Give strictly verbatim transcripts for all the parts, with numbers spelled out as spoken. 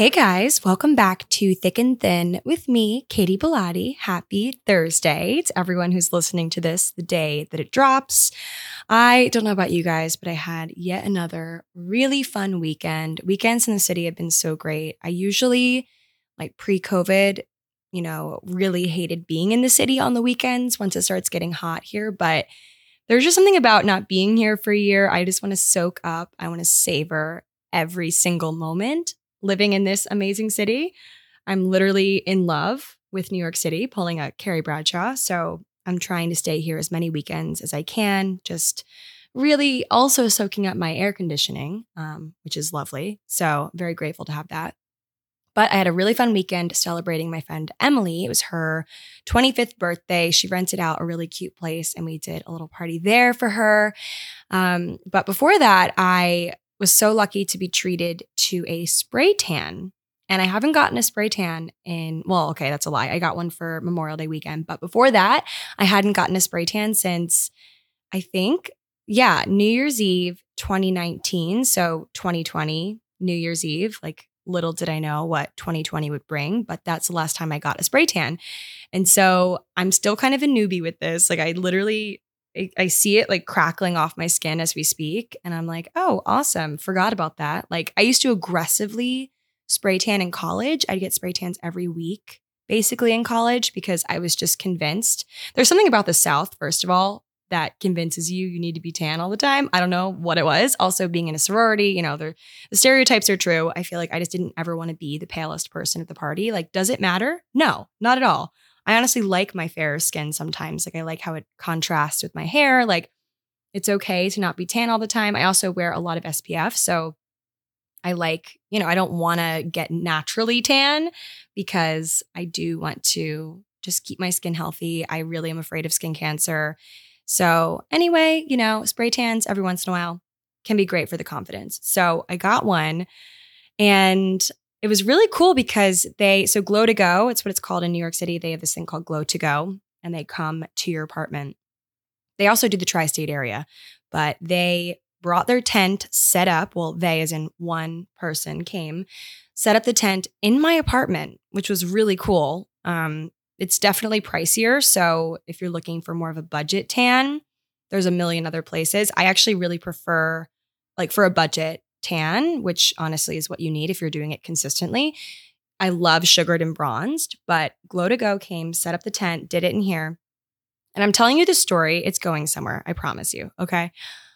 Hey guys, welcome back to Thick and Thin with me, Katie Bellotti. Happy Thursday to everyone who's listening to this the day that it drops. I don't know about you guys, but I had yet another really fun weekend. Weekends in the city have been so great. I usually, like pre-COVID, you know, really hated being in the city on the weekends once it starts getting hot here, but there's just something about not being here for a year. I just want to soak up. I want to savor every single moment living in this amazing city. I'm literally in love with New York City, pulling a Carrie Bradshaw. So I'm trying to stay here as many weekends as I can, just really also soaking up my air conditioning, um, which is lovely. So very grateful to have that. But I had a really fun weekend celebrating my friend Emily. It was her twenty-fifth birthday. She rented out a really cute place and we did a little party there for her. Um, but before that, I was so lucky to be treated to a spray tan. And I haven't gotten a spray tan in, well, okay, that's a lie. I got one for Memorial Day weekend. But before that, I hadn't gotten a spray tan since, I think, yeah, New Year's Eve twenty nineteen. So twenty twenty, New Year's Eve, like little did I know what twenty twenty would bring, but that's the last time I got a spray tan. And so I'm still kind of a newbie with this. Like I literally I, I see it like crackling off my skin as we speak. And I'm like, oh, awesome. Forgot about that. Like I used to aggressively spray tan in college. I'd get spray tans every week, basically in college, because I was just convinced. There's something about the South, first of all, that convinces you you need to be tan all the time. I don't know what it was. Also being in a sorority, you know, the stereotypes are true. I feel like I just didn't ever want to be the palest person at the party. Like, does it matter? No, not at all. I honestly like my fairer skin sometimes. Like I like how it contrasts with my hair. Like it's okay to not be tan all the time. I also wear a lot of S P F. So I like, you know, I don't want to get naturally tan because I do want to just keep my skin healthy. I really am afraid of skin cancer. So anyway, you know, spray tans every once in a while can be great for the confidence. So I got one and it was really cool because they, so Glow to Go, it's what it's called in New York City. They have this thing called Glow to Go and they come to your apartment. They also do the tri-state area, but they brought their tent set up. Well, they as in one person came, set up the tent in my apartment, which was really cool. Um, it's definitely pricier. So if you're looking for more of a budget tan, there's a million other places. I actually really prefer, like for a budget tan, which honestly is what you need if you're doing it consistently. I love sugared and bronzed, but Glow to Go came, set up the tent, did it in here. And I'm telling you the story. It's going somewhere. I promise you. Okay.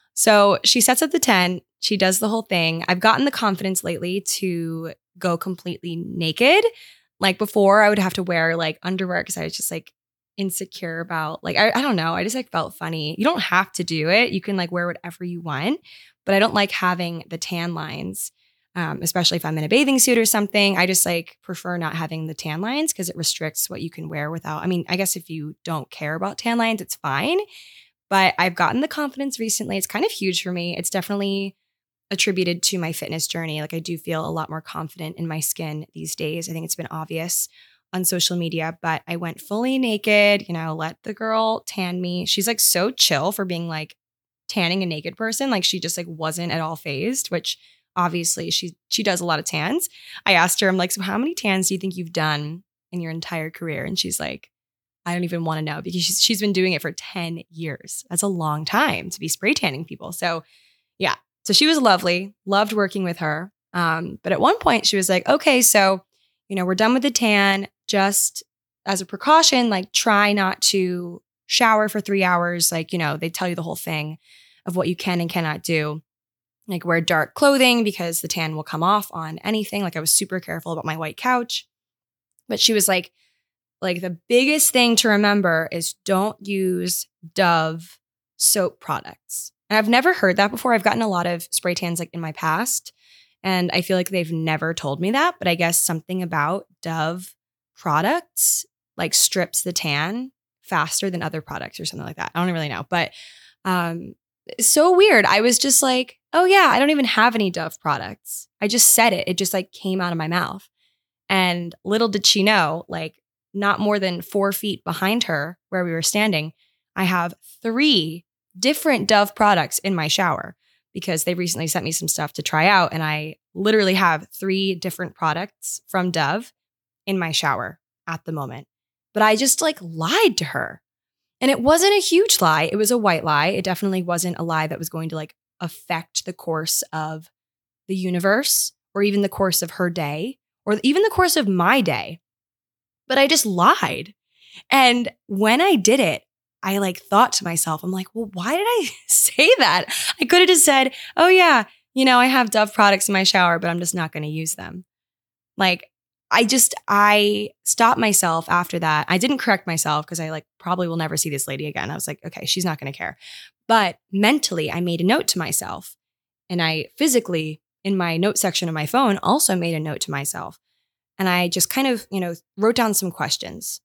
So she sets up the tent. She does the whole thing. I've gotten the confidence lately to go completely naked. Like before, I would have to wear like underwear because I was just like insecure about like, I, I don't know. I just like felt funny. You don't have to do it. You can like wear whatever you want, but I don't like having the tan lines, um, especially if I'm in a bathing suit or something. I just like prefer not having the tan lines because it restricts what you can wear without. I mean, I guess if you don't care about tan lines, it's fine. But I've gotten the confidence recently. It's kind of huge for me. It's definitely attributed to my fitness journey. Like I do feel a lot more confident in my skin these days. I think it's been obvious on social media, but I went fully naked, you know, let the girl tan me. She's like so chill for being like tanning a naked person. Like she just like wasn't at all phased, which obviously she she does a lot of tans. I asked her, I'm like, so how many tans do you think you've done in your entire career? And she's like, I don't even want to know because she's, she's been doing it for ten years. That's a long time to be spray tanning people. So yeah. So she was lovely, loved working with her. Um, but at one point she was like, okay, so, you know, we're done with the tan. Just as a precaution, like try not to shower for three hours. Like, you know, they tell you the whole thing of what you can and cannot do. Like wear dark clothing because the tan will come off on anything. Like I was super careful about my white couch. But she was like, like the biggest thing to remember is don't use Dove soap products. And I've never heard that before. I've gotten a lot of spray tans like in my past, and I feel like they've never told me that. But I guess something about Dove products like strips the tan faster than other products or something like that. I don't really know. But um, it's so weird. I was just like, oh yeah, I don't even have any Dove products. I just said it. It just like came out of my mouth. And little did she know, like not more than four feet behind her where we were standing, I have three different Dove products in my shower because they recently sent me some stuff to try out and I literally have three different products from Dove in my shower at the moment. But I just like lied to her. And it wasn't a huge lie. It was a white lie. It definitely wasn't a lie that was going to like affect the course of the universe or even the course of her day or even the course of my day. But I just lied. And when I did it, I like thought to myself, I'm like, well, why did I say that? I could have just said, oh yeah, you know, I have Dove products in my shower, but I'm just not going to use them. Like, I just, I stopped myself after that. I didn't correct myself because I like probably will never see this lady again. I was like, okay, she's not going to care. But mentally, I made a note to myself. And I physically, in my note section of my phone, also made a note to myself. And I just kind of, you know, wrote down some questions.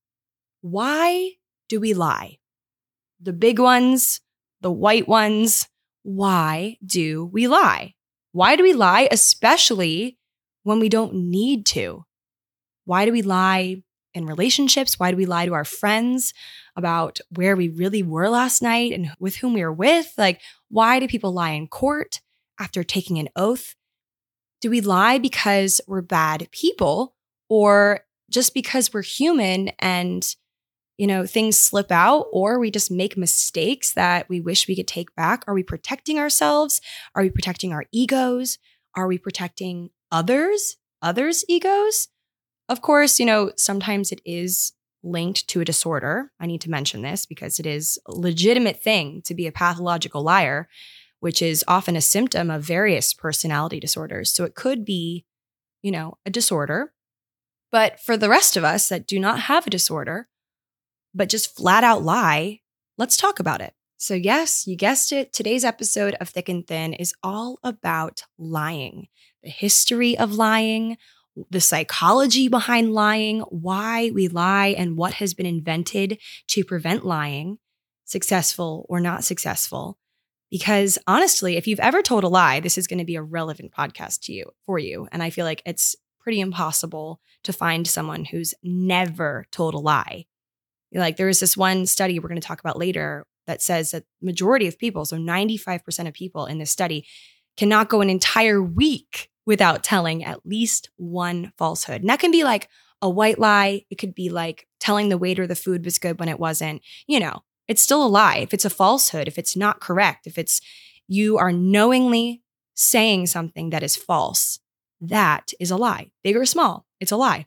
Why do we lie? The big ones, the white ones. Why do we lie? Why do we lie, especially when we don't need to? Why do we lie in relationships? Why do we lie to our friends about where we really were last night and with whom we were with? Like, why do people lie in court after taking an oath? Do we lie because we're bad people or just because we're human and, you know, things slip out, or we just make mistakes that we wish we could take back? Are we protecting ourselves? Are we protecting our egos? Are we protecting others, others' egos? Of course, you know, sometimes it is linked to a disorder. I need to mention this because it is a legitimate thing to be a pathological liar, which is often a symptom of various personality disorders. So it could be, you know, a disorder. But for the rest of us that do not have a disorder, but just flat out lie, let's talk about it. So yes, you guessed it. Today's episode of Thick and Thin is all about lying, the history of lying, the psychology behind lying, why we lie, and what has been invented to prevent lying, successful or not successful. Because honestly, if you've ever told a lie, this is going to be a relevant podcast to you for you. And I feel like it's pretty impossible to find someone who's never told a lie. Like there is this one study we're going to talk about later that says that majority of people, so ninety-five percent of people in this study, cannot go an entire week without telling at least one falsehood. And that can be like a white lie. It could be like telling the waiter the food was good when it wasn't. You know, it's still a lie. If it's a falsehood, if it's not correct, if it's you are knowingly saying something that is false, that is a lie. Big or small, it's a lie.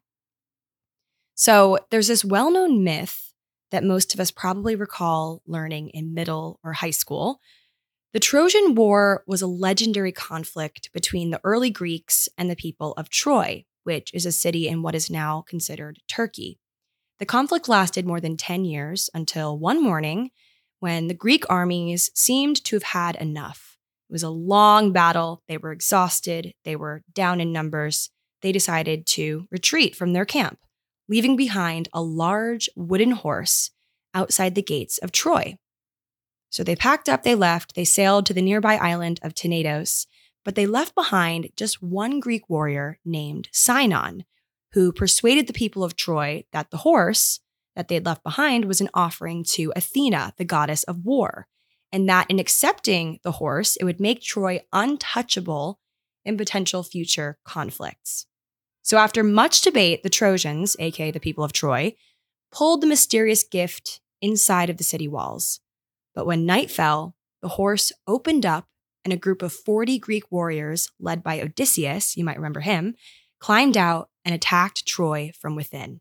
So there's this well-known myth that most of us probably recall learning in middle or high school. The Trojan War was a legendary conflict between the early Greeks and the people of Troy, which is a city in what is now considered Turkey. The conflict lasted more than ten years until one morning when the Greek armies seemed to have had enough. It was a long battle. They were exhausted. They were down in numbers. They decided to retreat from their camp, leaving behind a large wooden horse outside the gates of Troy. So they packed up, they left, they sailed to the nearby island of Tenedos, but they left behind just one Greek warrior named Sinon, who persuaded the people of Troy that the horse that they had left behind was an offering to Athena, the goddess of war, and that in accepting the horse, it would make Troy untouchable in potential future conflicts. So after much debate, the Trojans, aka the people of Troy, pulled the mysterious gift inside of the city walls. But when night fell, the horse opened up and a group of forty Greek warriors, led by Odysseus, you might remember him, climbed out and attacked Troy from within.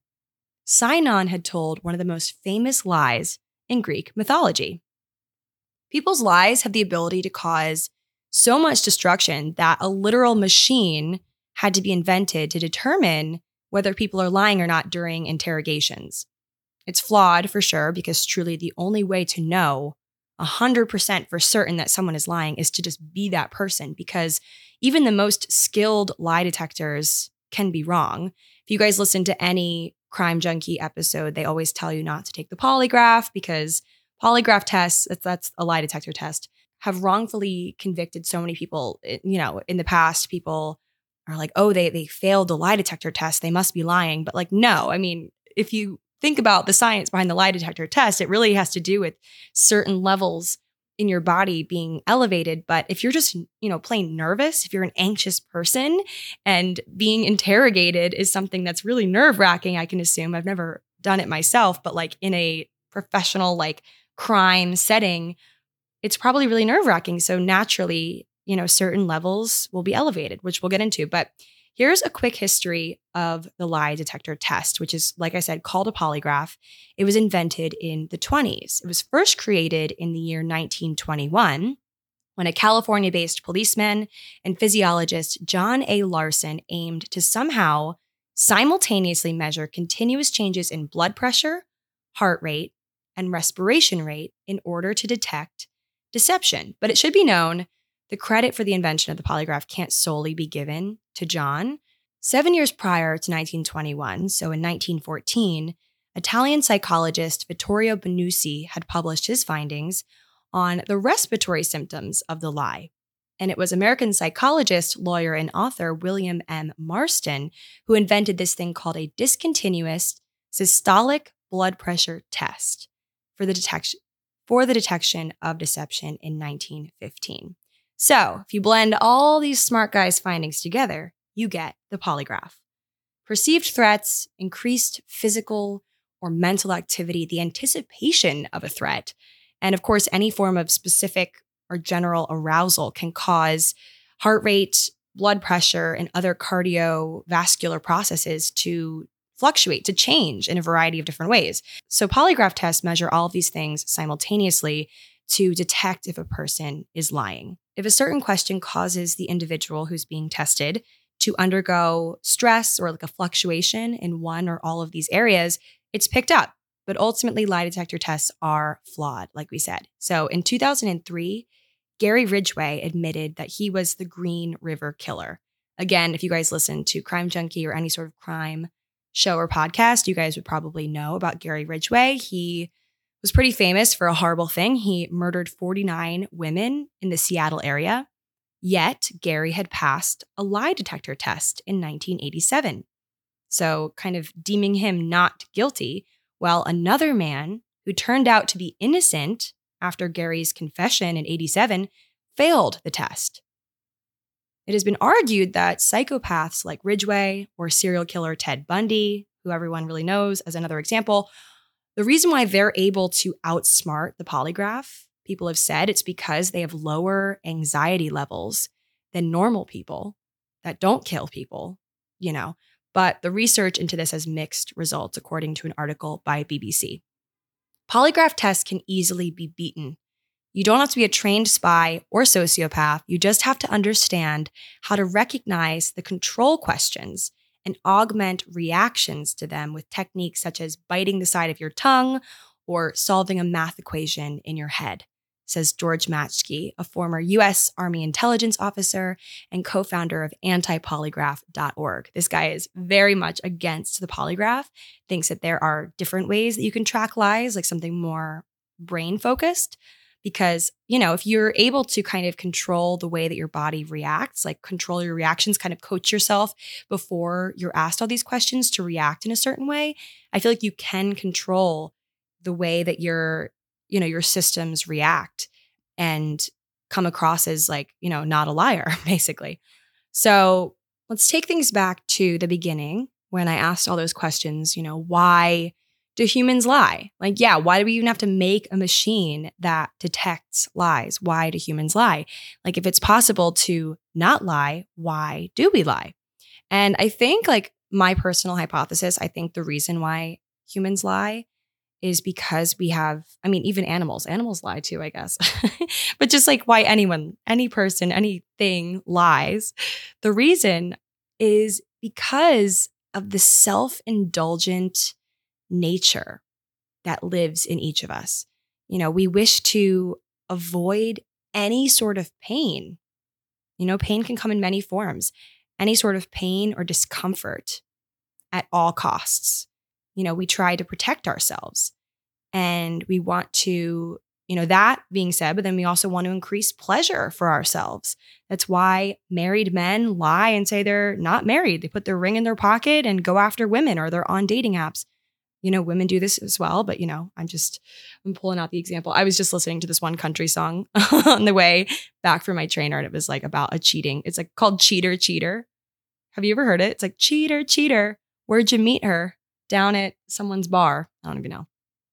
Sinon had told one of the most famous lies in Greek mythology. People's lies have the ability to cause so much destruction that a literal machine had to be invented to determine whether people are lying or not during interrogations. It's flawed for sure, because truly the only way to know one hundred percent for certain that someone is lying is to just be that person, because even the most skilled lie detectors can be wrong. If you guys listen to any Crime Junkie episode, they always tell you not to take the polygraph, because polygraph tests, that's, that's a lie detector test, have wrongfully convicted so many people. You know, in the past, people are like, oh, they they failed the lie detector test, they must be lying. But like, no, I mean, if you think about the science behind the lie detector test, it really has to do with certain levels in your body being elevated. But if you're just, you know, plain nervous, if you're an anxious person and being interrogated is something that's really nerve wracking, I can assume. I've never done it myself, but like in a professional, like crime setting, it's probably really nerve wracking. So naturally, you know, certain levels will be elevated, which we'll get into. But here's a quick history of the lie detector test, which is, like I said, called a polygraph. It was invented in the twenties. It was first created in the year nineteen twenty-one when a California-based policeman and physiologist, John A. Larson, aimed to somehow simultaneously measure continuous changes in blood pressure, heart rate, and respiration rate in order to detect deception. But it should be known, the credit for the invention of the polygraph can't solely be given to John. Seven years prior to nineteen twenty-one, so in nineteen fourteen, Italian psychologist Vittorio Benusi had published his findings on the respiratory symptoms of the lie. And it was American psychologist, lawyer, and author William M. Marston who invented this thing called a discontinuous systolic blood pressure test for the detection for the detection of deception in nineteen fifteen. So, if you blend all these smart guys' findings together, you get the polygraph. Perceived threats, increased physical or mental activity, the anticipation of a threat, and of course, any form of specific or general arousal can cause heart rate, blood pressure, and other cardiovascular processes to fluctuate, to change in a variety of different ways. So polygraph tests measure all of these things simultaneously to detect if a person is lying. If a certain question causes the individual who's being tested to undergo stress or like a fluctuation in one or all of these areas, it's picked up. But ultimately, lie detector tests are flawed, like we said. So in two thousand three, Gary Ridgway admitted that he was the Green River Killer. Again, if you guys listen to Crime Junkie or any sort of crime show or podcast, you guys would probably know about Gary Ridgway. He was pretty famous for a horrible thing. He murdered forty-nine women in the Seattle area. Yet, Gary had passed a lie detector test in nineteen eighty-seven. So kind of deeming him not guilty, while another man who turned out to be innocent after Gary's confession in eighty-seven failed the test. It has been argued that psychopaths like Ridgway or serial killer Ted Bundy, who everyone really knows as another example, the reason why they're able to outsmart the polygraph, people have said it's because they have lower anxiety levels than normal people that don't kill people, you know. But the research into this has mixed results, according to an article by B B C. Polygraph tests can easily be beaten. You don't have to be a trained spy or sociopath. You just have to understand how to recognize the control questions and augment reactions to them with techniques such as biting the side of your tongue or solving a math equation in your head, says George Matschke, a former U S Army intelligence officer and co-founder of anti polygraph dot org. This guy is very much against the polygraph, thinks that there are different ways that you can track lies, like something more brain-focused. Because, you know, if you're able to kind of control the way that your body reacts, like control your reactions, kind of coach yourself before you're asked all these questions to react in a certain way, I feel like you can control the way that your, you know, your systems react and come across as like, you know, not a liar, basically. So let's take things back to the beginning when I asked all those questions, you know, why do humans lie? Like, yeah, why do we even have to make a machine that detects lies? Why do humans lie? Like, if it's possible to not lie, why do we lie? And I think, like, my personal hypothesis, I think the reason why humans lie is because we have, I mean, even animals, animals lie too, I guess. But just like why anyone, any person, anything lies, the reason is because of the self-indulgent nature that lives in each of us. You know, we wish to avoid any sort of pain. You know, pain can come in many forms, any sort of pain or discomfort at all costs. You know, we try to protect ourselves and we want to, you know, that being said, but then we also want to increase pleasure for ourselves. That's why married men lie and say they're not married. They put their ring in their pocket and go after women, or they're on dating apps. You know, women do this as well, but you know, I'm just, I'm pulling out the example. I was just listening to this one country song on the way back from my trainer, and it was like about a cheating. It's like called Cheater, Cheater. Have you ever heard it? It's like, cheater, cheater, where'd you meet her? Down at someone's bar. I don't even know.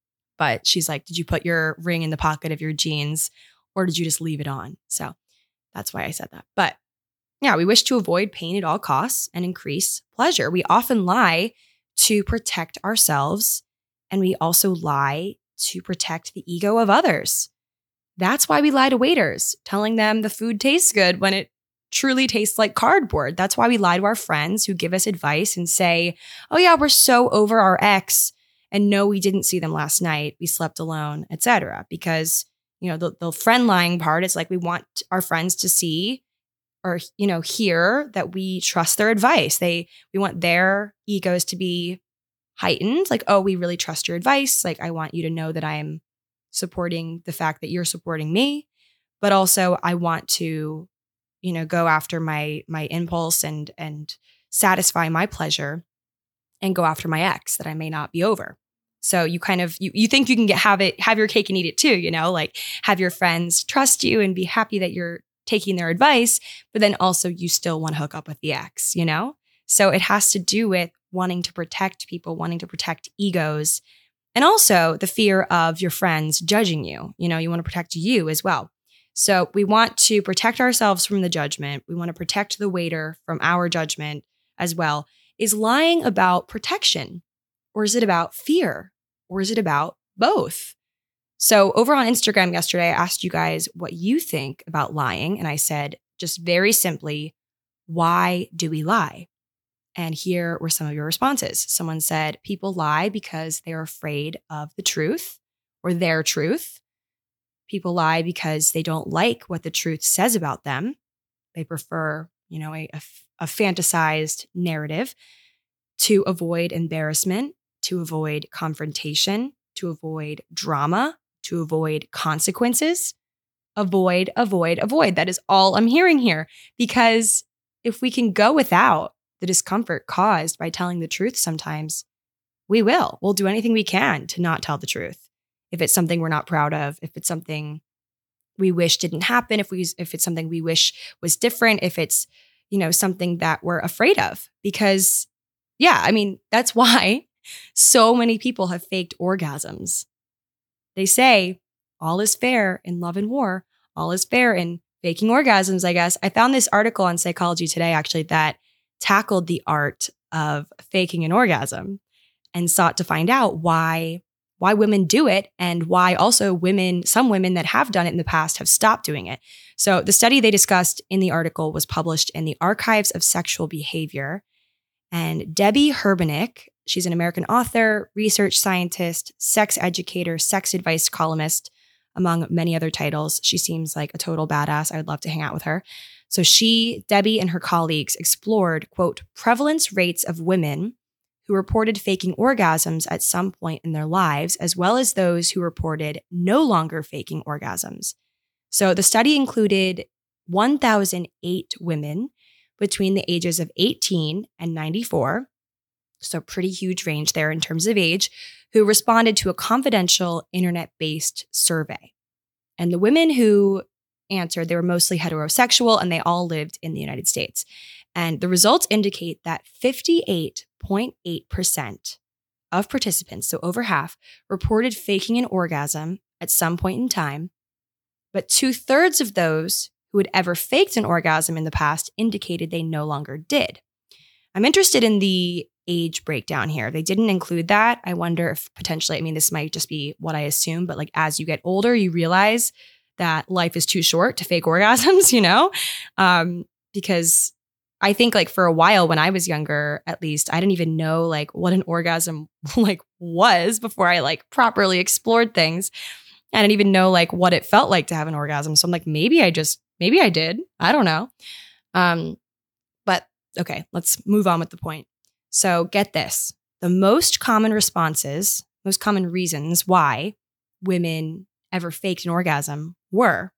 But she's like, did you put your ring in the pocket of your jeans or did you just leave it on? So that's why I said that. But yeah, we wish to avoid pain at all costs and increase pleasure. We often lie to protect ourselves, and we also lie to protect the ego of others. That's why we lie to waiters, telling them the food tastes good when it truly tastes like cardboard. That's why we lie to our friends who give us advice and say, oh yeah, we're so over our ex, and no, we didn't see them last night. We slept alone, et cetera. Because, you know, the, the friend lying part is like we want our friends to see or, you know, hear that we trust their advice. They, we want their egos to be heightened. Like, oh, we really trust your advice. Like, I want you to know that I'm supporting the fact that you're supporting me, but also I want to, you know, go after my, my impulse and, and satisfy my pleasure and go after my ex that I may not be over. So you kind of, you, you think you can get, have it, have your cake and eat it too, you know, like have your friends trust you and be happy that you're taking their advice, but then also you still want to hook up with the ex, you know? So it has to do with wanting to protect people, wanting to protect egos, and also the fear of your friends judging you. You know, you want to protect you as well. So we want to protect ourselves from the judgment. We want to protect the waiter from our judgment as well. Is lying about protection, or is it about fear, or is it about both? So over on Instagram yesterday, I asked you guys what you think about lying. And I said, just very simply, why do we lie? And here were some of your responses. Someone said, people lie because they're afraid of the truth or their truth. People lie because they don't like what the truth says about them. They prefer, you know, a, a, a fantasized narrative to avoid embarrassment, to avoid confrontation, to avoid drama, to avoid consequences. Avoid, avoid, avoid. That is all I'm hearing here. Because if we can go without the discomfort caused by telling the truth sometimes, we will. We'll do anything we can to not tell the truth. If it's something we're not proud of, if it's something we wish didn't happen, if we if it's something we wish was different, if it's, you know, something that we're afraid of. Because yeah, I mean, that's why so many people have faked orgasms. They say all is fair in love and war. All is fair in faking orgasms, I guess. I found this article on Psychology Today, actually, that tackled the art of faking an orgasm and sought to find out why, why women do it and why also women, some women that have done it in the past have stopped doing it. So the study they discussed in the article was published in the Archives of Sexual Behavior. And Debbie Herbenick, she's an American author, research scientist, sex educator, sex advice columnist, among many other titles. She seems like a total badass. I would love to hang out with her. So she, Debbie, and her colleagues explored, quote, prevalence rates of women who reported faking orgasms at some point in their lives, as well as those who reported no longer faking orgasms. So the study included one thousand eight women between the ages of eighteen and ninety-four, so pretty huge range there in terms of age, who responded to a confidential internet-based survey. And the women who answered, they were mostly heterosexual and they all lived in the United States. And the results indicate that fifty-eight point eight percent of participants, so over half, reported faking an orgasm at some point in time, but two-thirds of those who had ever faked an orgasm in the past indicated they no longer did. I'm interested in the age breakdown here. They didn't include that. I wonder if potentially, I mean, this might just be what I assume, but like as you get older, you realize that life is too short to fake orgasms, you know? Um, because I think like for a while when I was younger, at least, I didn't even know like what an orgasm like was before I like properly explored things. I didn't even know like what it felt like to have an orgasm. So I'm like, maybe I just, maybe I did. I don't know. Um, but okay, let's move on with the point. So get this. The most common responses, most common reasons why women ever faked an orgasm were,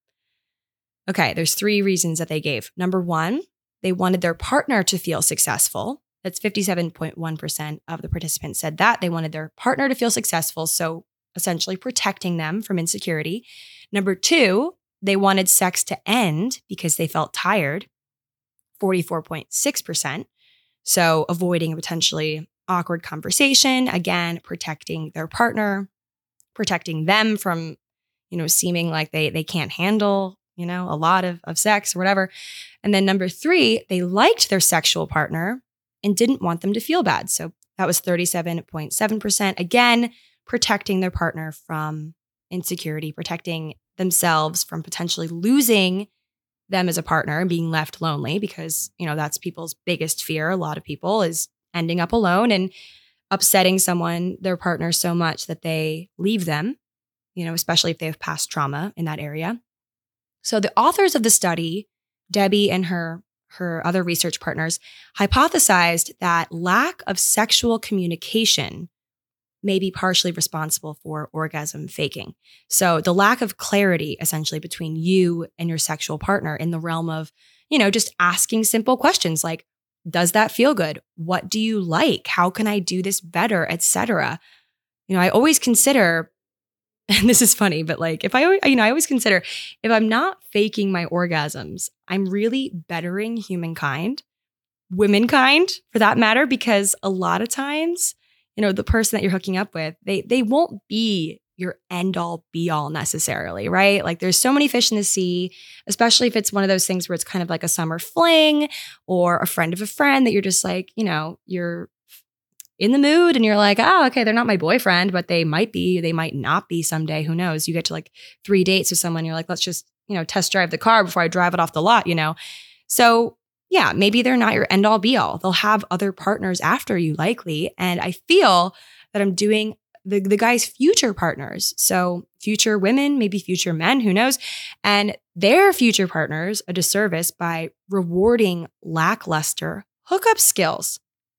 okay, there's three reasons that they gave. Number one, they wanted their partner to feel successful. That's fifty-seven point one percent of the participants said that they wanted their partner to feel successful. So essentially protecting them from insecurity. Number two, they wanted sex to end because they felt tired, forty-four point six percent. So avoiding a potentially awkward conversation, again, protecting their partner, protecting them from, you know, seeming like they they can't handle, you know, a lot of, of sex or whatever. And then number three, they liked their sexual partner and didn't want them to feel bad. So that was thirty-seven point seven percent. Again, protecting their partner from insecurity, protecting themselves from potentially losing them as a partner and being left lonely, because, you know, that's people's biggest fear. A lot of people is ending up alone and upsetting someone, their partner, so much that they leave them, you know, especially if they have past trauma in that area. So the authors of the study, Debbie and her her other research partners, hypothesized that lack of sexual communication may be partially responsible for orgasm faking. So the lack of clarity essentially between you and your sexual partner in the realm of, you know, just asking simple questions like, does that feel good? What do you like? How can I do this better, et cetera. You know, I always consider, and this is funny, but like if I, you know, I always consider if I'm not faking my orgasms, I'm really bettering humankind, womankind for that matter, because a lot of times, you know, the person that you're hooking up with, they they won't be your end all be all necessarily, right? Like there's so many fish in the sea, especially if it's one of those things where it's kind of like a summer fling or a friend of a friend that you're just like, you know, you're in the mood and you're like, oh, okay, they're not my boyfriend, but they might be, they might not be someday. Who knows? You get to like three dates with someone. You're like, let's just, you know, test drive the car before I drive it off the lot, you know? So yeah, maybe they're not your end all be all. They'll have other partners after you likely. And I feel that I'm doing the, the guy's future partners. So future women, maybe future men, who knows? And their future partners a disservice by rewarding lackluster hookup skills.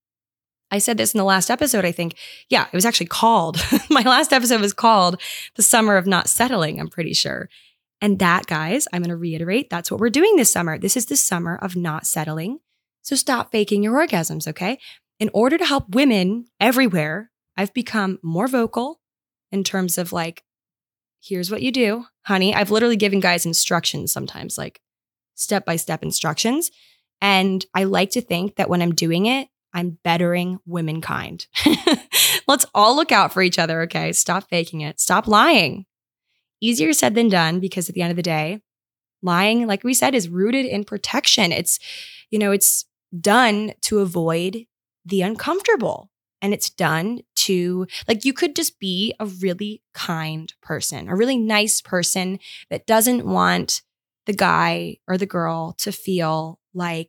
I said this in the last episode, I think. Yeah, it was actually called, my last episode was called The Summer of Not Settling, I'm pretty sure. And that, guys, I'm going to reiterate, that's what we're doing this summer. This is the summer of not settling. So stop faking your orgasms, okay? In order to help women everywhere, I've become more vocal in terms of like, here's what you do, honey. I've literally given guys instructions sometimes, like step-by-step instructions. And I like to think that when I'm doing it, I'm bettering womankind. Let's all look out for each other, okay? Stop faking it. Stop lying. Easier said than done, because at the end of the day, lying, like we said, is rooted in protection. It's, you know, it's done to avoid the uncomfortable. And it's done to, like, you could just be a really kind person, a really nice person that doesn't want the guy or the girl to feel like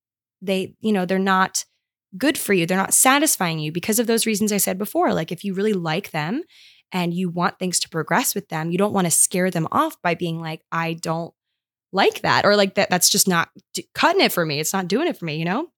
they, you know, they're not good for you. They're not satisfying you because of those reasons I said before. Like if you really like them and you want things to progress with them, you don't want to scare them off by being like, I don't like that. Or like that, that's just not d- cutting it for me. It's not doing it for me, you know?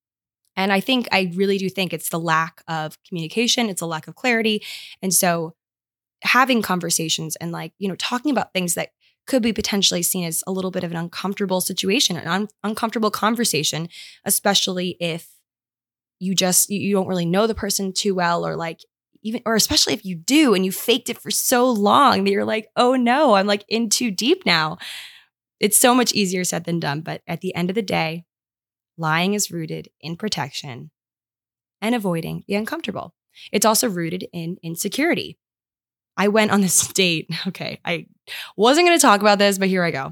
And I think, I really do think it's the lack of communication. It's a lack of clarity. And so having conversations and like, you know, talking about things that could be potentially seen as a little bit of an uncomfortable situation, an un- uncomfortable conversation, especially if you just, you, you don't really know the person too well, or like even, or especially if you do and you faked it for so long that you're like, oh no, I'm like in too deep now. It's so much easier said than done. But at the end of the day, lying is rooted in protection and avoiding the uncomfortable. It's also rooted in insecurity. I went on this date. Okay, I wasn't going to talk about this, but here I go.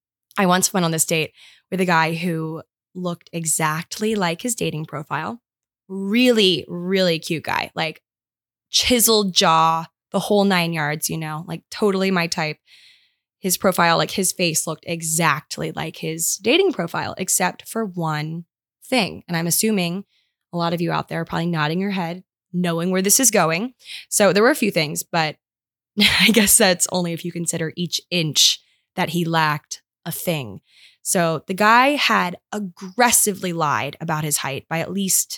I once went on this date with a guy who looked exactly like his dating profile. Really, really cute guy. Like chiseled jaw, the whole nine yards, you know, like totally my type. His profile, like his face looked exactly like his dating profile, except for one thing. And I'm assuming a lot of you out there are probably nodding your head, knowing where this is going. So there were a few things, but I guess that's only if you consider each inch that he lacked a thing. So the guy had aggressively lied about his height by at least,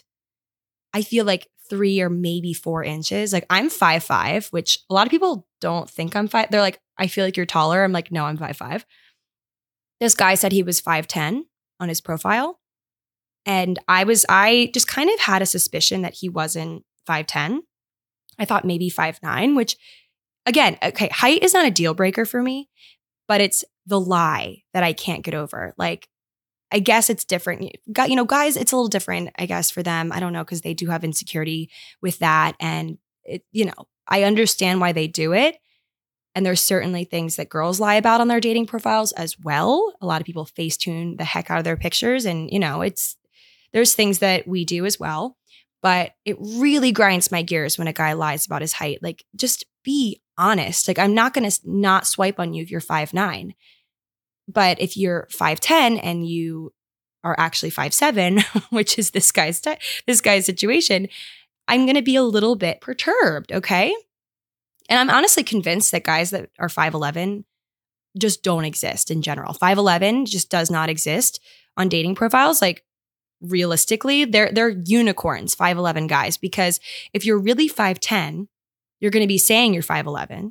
I feel like three or maybe four inches. Like I'm five five, which a lot of people don't think I'm five. They're like, I feel like you're taller. I'm like, no, I'm five five. This guy said he was five ten on his profile. And I was, I just kind of had a suspicion that he wasn't five ten. I thought maybe five nine, which again, okay, height is not a deal breaker for me, but it's the lie that I can't get over. Like, I guess it's different. You know, guys, it's a little different, I guess, for them. I don't know, because they do have insecurity with that. And, it, you know, I understand why they do it. And there's certainly things that girls lie about on their dating profiles as well. A lot of people Facetune the heck out of their pictures. And, you know, it's, there's things that we do as well. But it really grinds my gears when a guy lies about his height. Like, just be honest. Like, I'm not going to not swipe on you if you're five nine. But if you're five ten and you are actually five seven, which is this guy's t- this guy's situation, I'm going to be a little bit perturbed, okay? And I'm honestly convinced that guys that are five eleven just don't exist in general. five eleven just does not exist on dating profiles. Like, realistically, they're they're unicorns, five eleven guys, because if you're really five ten, you're going to be saying you're five eleven.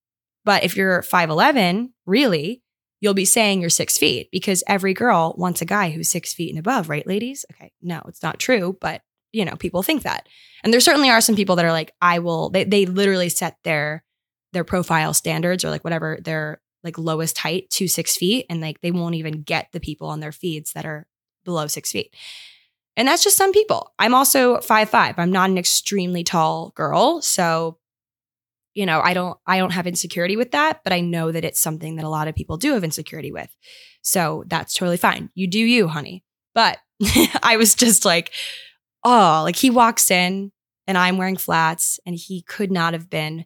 But if you're five eleven, really, you'll be saying you're six feet because every girl wants a guy who's six feet and above, right, ladies? Okay, no, it's not true, but you know, people think that. And there certainly are some people that are like, I will, they they literally set their their profile standards or like whatever their like lowest height to six feet. And like they won't even get the people on their feeds that are below six feet. And that's just some people. I'm also five five. I'm not an extremely tall girl. So, you know, I don't I don't have insecurity with that, but I know that it's something that a lot of people do have insecurity with. So that's totally fine. You do you, honey. But I was just like, oh, like he walks in and I'm wearing flats and he could not have been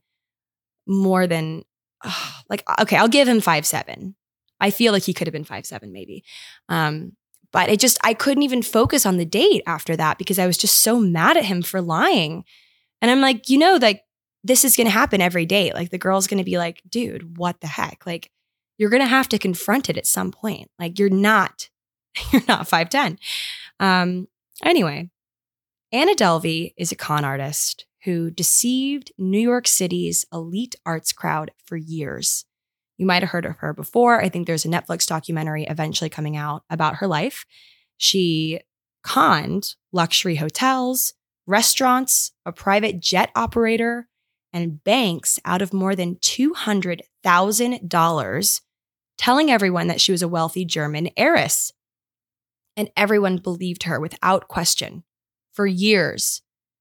more than oh, like, okay, I'll give him five seven. I feel like he could have been five seven maybe. Um, but it just, I couldn't even focus on the date after that because I was just so mad at him for lying. And I'm like, you know, like this is going to happen every date. Like the girl's going to be like, dude, what the heck? Like you're going to have to confront it at some point. Like you're not, you're not five ten. Um, anyway. Anna Delvey is a con artist who deceived New York City's elite arts crowd for years. You might have heard of her before. I think there's a Netflix documentary eventually coming out about her life. She conned luxury hotels, restaurants, a private jet operator, and banks out of more than two hundred thousand dollars, telling everyone that she was a wealthy German heiress. And everyone believed her without question. For years,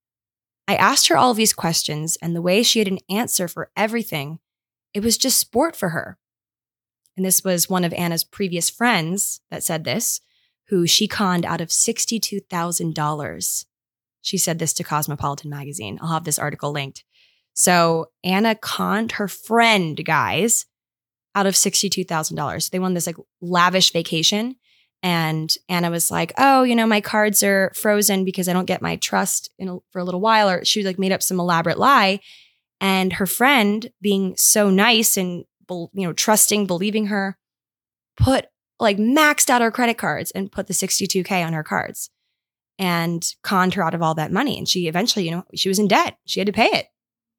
I asked her all of these questions, and the way she had an answer for everything, it was just sport for her. And this was one of Anna's previous friends that said this, who she conned out of sixty-two thousand dollars. She said this to Cosmopolitan magazine. I'll have this article linked. So Anna conned her friend, guys, out of sixty-two thousand dollars. They won this like lavish vacation. And Anna was like, oh, you know, my cards are frozen because I don't get my trust in a, for a little while. Or she like made up some elaborate lie. And her friend, being so nice and, you know, trusting, believing her, put like maxed out her credit cards and put the sixty-two K on her cards and conned her out of all that money. And she eventually, you know, she was in debt. She had to pay it.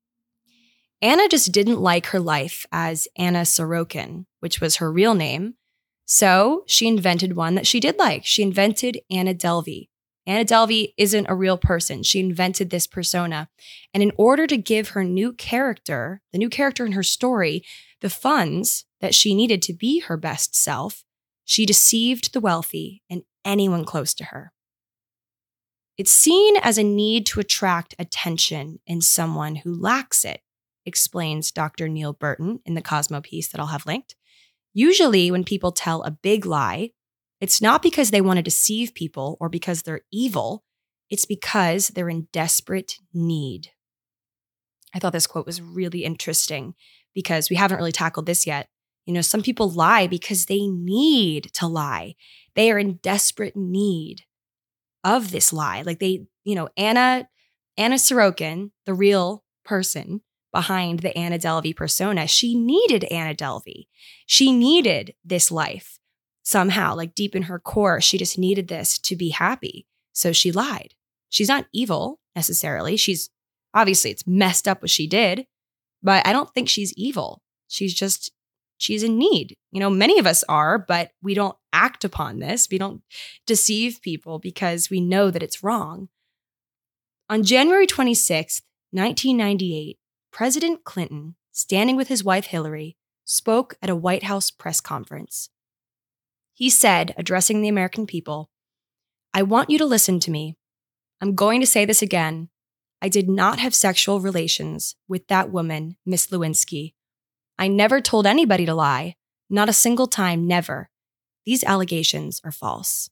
Anna just didn't like her life as Anna Sorokin, which was her real name. So she invented one that she did like. She invented Anna Delvey. Anna Delvey isn't a real person. She invented this persona. And in order to give her new character, the new character in her story, the funds that she needed to be her best self, she deceived the wealthy and anyone close to her. It's seen as a need to attract attention in someone who lacks it, explains Doctor Neil Burton in the Cosmo piece that I'll have linked. Usually when people tell a big lie, it's not because they want to deceive people or because they're evil. It's because they're in desperate need. I thought this quote was really interesting because we haven't really tackled this yet. You know, some people lie because they need to lie. They are in desperate need of this lie. Like they, you know, Anna, Anna Sorokin, the real person behind the Anna Delvey persona, she needed Anna Delvey. She needed this life somehow, like deep in her core. She just needed this to be happy. So she lied. She's not evil necessarily. She's obviously it's messed up what she did, but I don't think she's evil. She's just, she's in need. You know, many of us are, but we don't act upon this. We don't deceive people because we know that it's wrong. On January twenty-sixth, nineteen ninety-eight, President Clinton, standing with his wife Hillary, spoke at a White House press conference. He said, addressing the American people, "I want you to listen to me. I'm going to say this again. I did not have sexual relations with that woman, Miss Lewinsky. I never told anybody to lie. Not a single time, never. These allegations are false."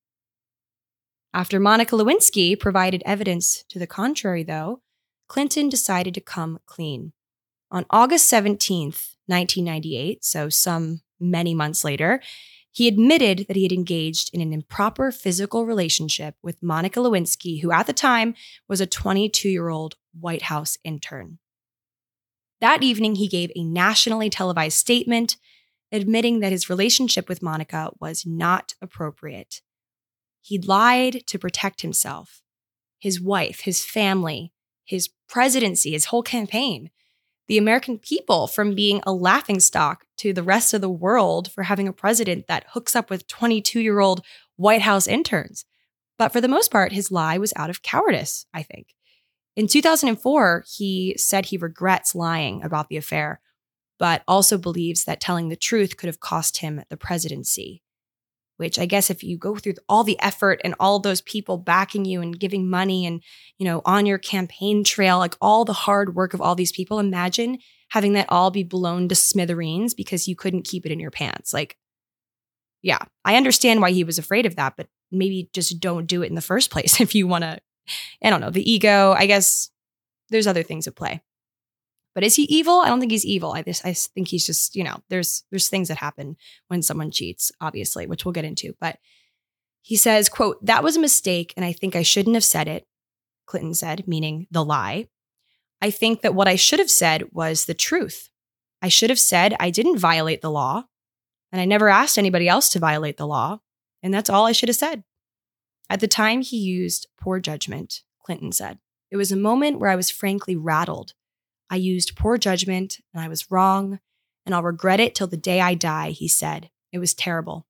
After Monica Lewinsky provided evidence to the contrary, though, Clinton decided to come clean. On August seventeenth, nineteen ninety-eight, so some many months later, he admitted that he had engaged in an improper physical relationship with Monica Lewinsky, who at the time was a twenty-two-year-old White House intern. That evening, he gave a nationally televised statement admitting that his relationship with Monica was not appropriate. He lied to protect himself, his wife, his family, his presidency, his whole campaign, the American people from being a laughingstock to the rest of the world for having a president that hooks up with twenty-two-year-old White House interns. But for the most part, his lie was out of cowardice, I think. In two thousand four, he said he regrets lying about the affair, but also believes that telling the truth could have cost him the presidency. Which I guess if you go through all the effort and all those people backing you and giving money and, you know, on your campaign trail, like all the hard work of all these people, imagine having that all be blown to smithereens because you couldn't keep it in your pants. Like, yeah, I understand why he was afraid of that, but maybe just don't do it in the first place if you want to, I don't know, the ego. I guess there's other things at play. But is he evil? I don't think he's evil. I just I think he's just, you know, there's there's things that happen when someone cheats, obviously, which we'll get into. But he says, quote, "That was a mistake, and I think I shouldn't have said it," Clinton said, meaning the lie. "I think that what I should have said was the truth. I should have said I didn't violate the law, and I never asked anybody else to violate the law, and that's all I should have said." At the time, he used poor judgment, Clinton said. "It was a moment where I was frankly rattled. I used poor judgment, and I was wrong, and I'll regret it till the day I die," he said. "It was terrible."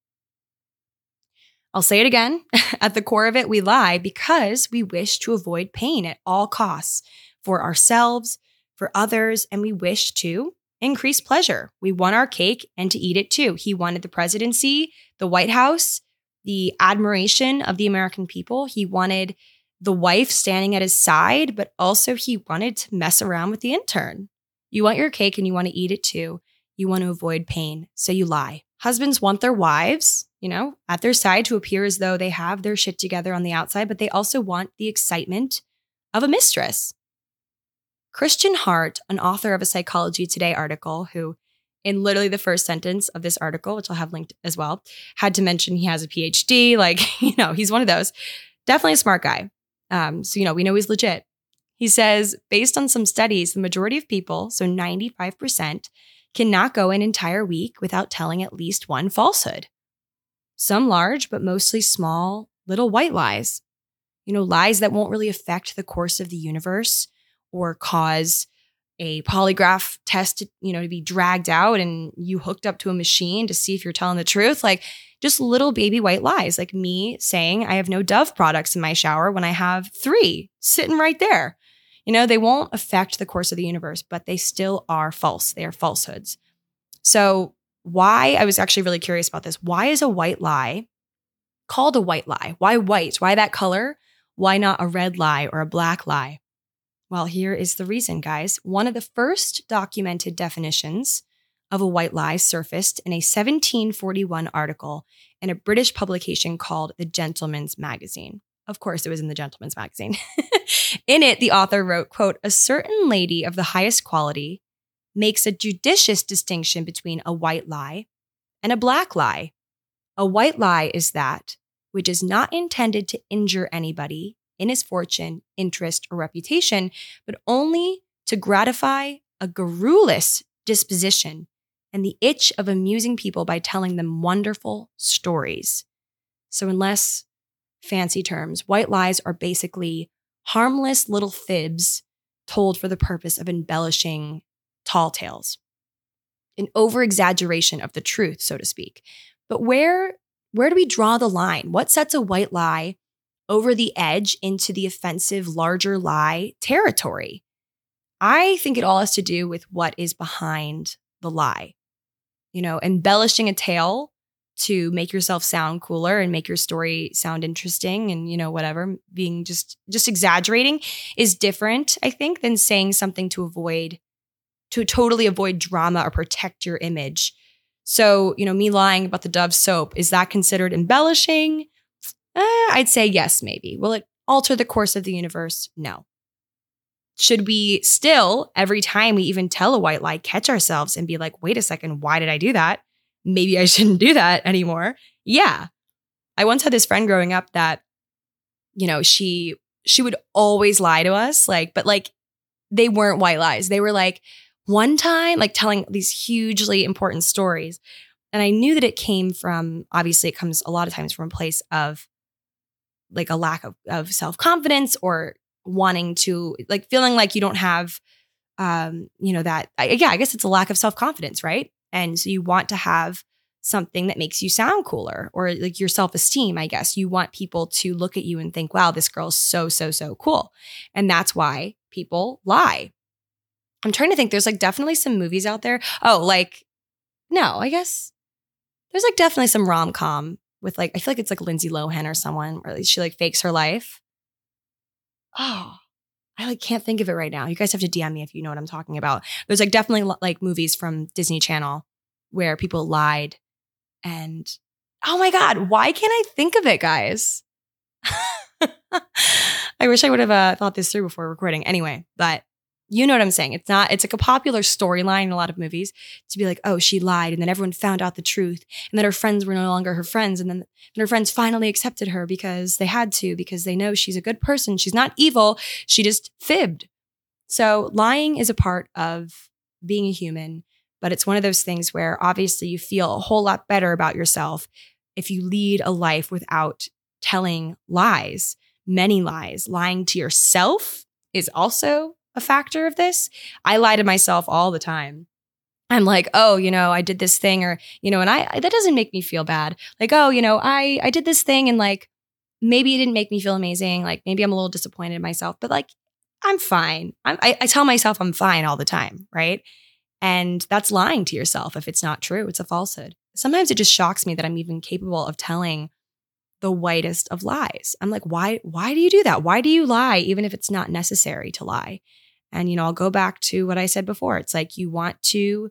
I'll say it again. At the core of it, we lie because we wish to avoid pain at all costs for ourselves, for others, and we wish to increase pleasure. We want our cake and to eat it too. He wanted the presidency, the White House, the admiration of the American people. He wanted the wife standing at his side, but also he wanted to mess around with the intern. You want your cake and you want to eat it too. You want to avoid pain, so you lie. Husbands want their wives, you know, at their side to appear as though they have their shit together on the outside, but they also want the excitement of a mistress. Christian Hart, an author of a Psychology Today article, who in literally the first sentence of this article, which I'll have linked as well, had to mention he has a P H D. Like, you know, he's one of those. Definitely a smart guy. Um, so, you know, we know he's legit. He says, based on some studies, the majority of people, so ninety-five percent, cannot go an entire week without telling at least one falsehood. Some large, but mostly small, little white lies. You know, lies that won't really affect the course of the universe or cause a polygraph test, to, you know, to be dragged out and you hooked up to a machine to see if you're telling the truth. Like just little baby white lies, like me saying I have no Dove products in my shower when I have three sitting right there. You know, they won't affect the course of the universe, but they still are false. They are falsehoods. So why, I was actually really curious about this. Why is a white lie called a white lie? Why white? Why that color? Why not a red lie or a black lie? Well, here is the reason, guys. One of the first documented definitions of a white lie surfaced in a seventeen forty-one article in a British publication called The Gentleman's Magazine. Of course, it was in The Gentleman's Magazine. In it, the author wrote, quote, "A certain lady of the highest quality makes a judicious distinction between a white lie and a black lie. A white lie is that which is not intended to injure anybody in his fortune, interest, or reputation, but only to gratify a garrulous disposition and the itch of amusing people by telling them wonderful stories." So in less fancy terms, white lies are basically harmless little fibs told for the purpose of embellishing tall tales, an over-exaggeration of the truth, so to speak. But where where do we draw the line? What sets a white lie over the edge into the offensive, larger lie territory? I think it all has to do with what is behind the lie. You know, embellishing a tale to make yourself sound cooler and make your story sound interesting and, you know, whatever, being just just exaggerating is different, I think, than saying something to avoid, to totally avoid drama or protect your image. So, you know, me lying about the Dove soap, is that considered embellishing? Uh, I'd say yes, maybe. Will it alter the course of the universe? No. Should we still, every time we even tell a white lie, catch ourselves and be like, wait a second, why did I do that? Maybe I shouldn't do that anymore. Yeah. I once had this friend growing up that, you know, she she would always lie to us, like, but like they weren't white lies. They were like one time, like telling these hugely important stories. And I knew that it came from, obviously it comes a lot of times from a place of like a lack of, of self-confidence or wanting to, like feeling like you don't have, um, you know, that, I, yeah, I guess it's a lack of self-confidence, right? And so you want to have something that makes you sound cooler, or like your self-esteem, I guess. You want people to look at you and think, wow, this girl's so, so, so cool. And that's why people lie. I'm trying to think, there's like definitely some movies out there. Oh, like, no, I guess there's like definitely some rom-com with like, I feel like it's like Lindsay Lohan or someone where she like fakes her life. Oh, I like can't think of it right now. You guys have to D M me if you know what I'm talking about. There's like definitely like movies from Disney Channel where people lied and, oh my God, why can't I think of it, guys? I wish I would have uh, thought this through before recording. Anyway, but you know what I'm saying. It's not, it's like a popular storyline in a lot of movies to be like, oh, she lied. And then everyone found out the truth. And then her friends were no longer her friends. And then, then her friends finally accepted her because they had to, because they know she's a good person. She's not evil. She just fibbed. So lying is a part of being a human, but it's one of those things where obviously you feel a whole lot better about yourself if you lead a life without telling lies, many lies. Lying to yourself is also a factor of this. I lie to myself all the time. I'm like, oh, you know, I did this thing, or, you know, and I, that doesn't make me feel bad. Like, oh, you know, I, I did this thing and like, maybe it didn't make me feel amazing. Like maybe I'm a little disappointed in myself, but like, I'm fine. I'm, I, I tell myself I'm fine all the time. Right. And that's lying to yourself. If it's not true, it's a falsehood. Sometimes it just shocks me that I'm even capable of telling the whitest of lies. I'm like, why, why do you do that? Why do you lie? Even if it's not necessary to lie. And, you know, I'll go back to what I said before. It's like you want to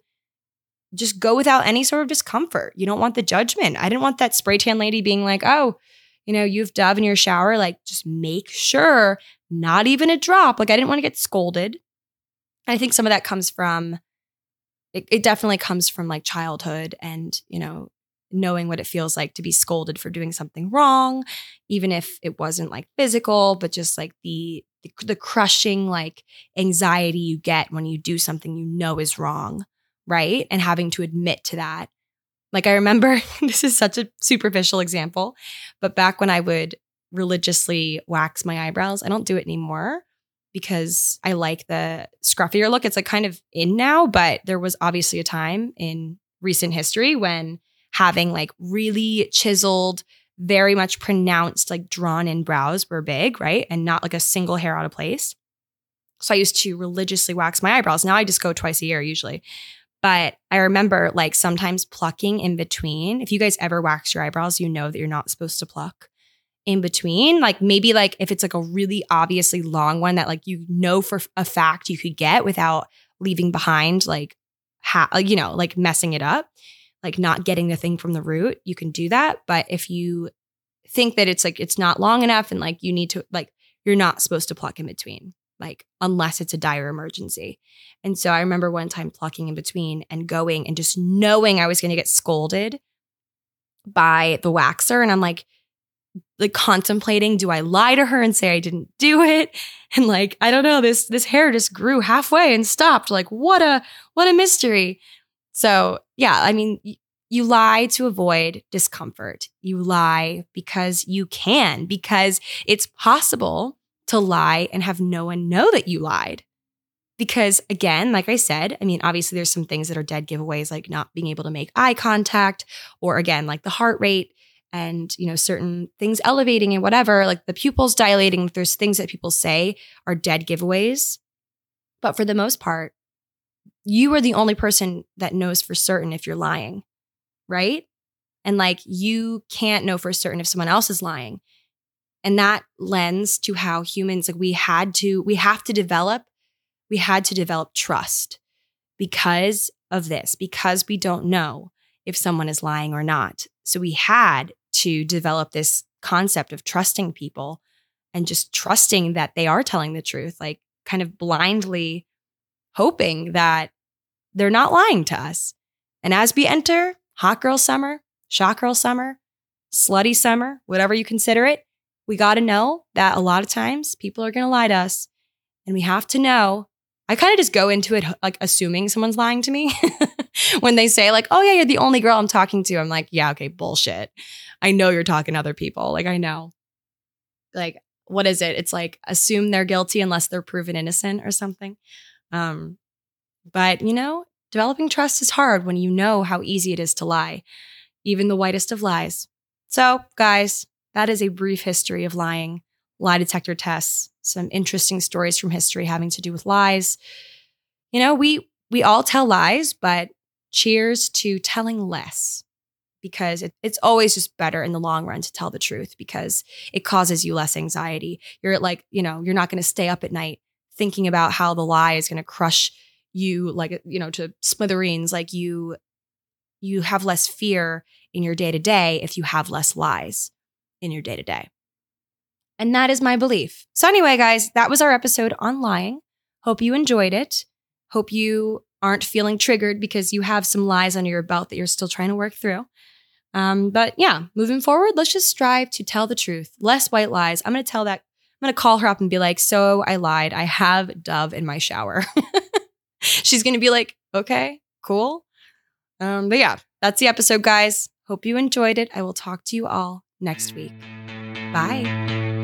just go without any sort of discomfort. You don't want the judgment. I didn't want that spray tan lady being like, oh, you know, you have Dove in your shower. Like, just make sure not even a drop. Like, I didn't want to get scolded. I think some of that comes from, it, it definitely comes from like childhood and, you know, knowing what it feels like to be scolded for doing something wrong, even if it wasn't like physical, but just like the the, the crushing like anxiety you get when you do something you know is wrong, right? And having to admit to that. Like I remember, this is such a superficial example, but back when I would religiously wax my eyebrows, I don't do it anymore because I like the scruffier look. It's like kind of in now, but there was obviously a time in recent history when having like really chiseled, very much pronounced, like drawn in brows were big, right? And not like a single hair out of place. So I used to religiously wax my eyebrows. Now I just go twice a year usually. But I remember like sometimes plucking in between. If you guys ever wax your eyebrows, you know that you're not supposed to pluck in between. Like maybe like if it's like a really obviously long one that like you know for a fact you could get without leaving behind like, ha- you know, like messing it up. Like not getting the thing from the root, you can do that. But if you think that it's like, it's not long enough and like you need to, like, you're not supposed to pluck in between, like, unless it's a dire emergency. And so I remember one time plucking in between and going and just knowing I was going to get scolded by the waxer. And I'm like, like contemplating, do I lie to her and say I didn't do it? And like, I don't know, this, this hair just grew halfway and stopped. Like, what a, what a mystery. So yeah, I mean, y- you lie to avoid discomfort. You lie because you can, because it's possible to lie and have no one know that you lied. Because again, like I said, I mean, obviously there's some things that are dead giveaways, like not being able to make eye contact, or again, like the heart rate. and, you know, certain things elevating and whatever, like the pupils dilating, there's things that people say are dead giveaways. But for the most part, you are the only person that knows for certain if you're lying, right? And like you can't know for certain if someone else is lying. And that lends to how humans, like we had to, we have to develop, we had to develop trust because of this, because we don't know if someone is lying or not. So we had to develop this concept of trusting people and just trusting that they are telling the truth, like kind of blindly hoping that they're not lying to us. And as we enter hot girl summer, shot girl summer, slutty summer, whatever you consider it, we got to know that a lot of times people are going to lie to us. And we have to know. I kind of just go into it like assuming someone's lying to me. When they say like, oh yeah, you're the only girl I'm talking to. I'm like, yeah, okay, bullshit. I know you're talking to other people. Like I know. Like, what is it? It's like assume they're guilty unless they're proven innocent or something. Um, but you know, developing trust is hard when you know how easy it is to lie, even the whitest of lies. So guys, that is a brief history of lying, lie detector tests, some interesting stories from history having to do with lies. You know, we we all tell lies, but cheers to telling less, because it, it's always just better in the long run to tell the truth because it causes you less anxiety. You're like, you know, you're not going to stay up at night thinking about how the lie is going to crush you, like, you know, to smithereens. Like you, you have less fear in your day to day if you have less lies in your day to day. And that is my belief. So anyway, guys, that was our episode on lying. Hope you enjoyed it. Hope you aren't feeling triggered because you have some lies under your belt that you're still trying to work through. Um, but yeah, moving forward, let's just strive to tell the truth. Less white lies. I'm going to tell that, I'm going to call her up and be like, so I lied. I have Dove in my shower. She's going to be like, okay, cool. Um, but yeah, that's the episode, guys. Hope you enjoyed it. I will talk to you all next week. Bye.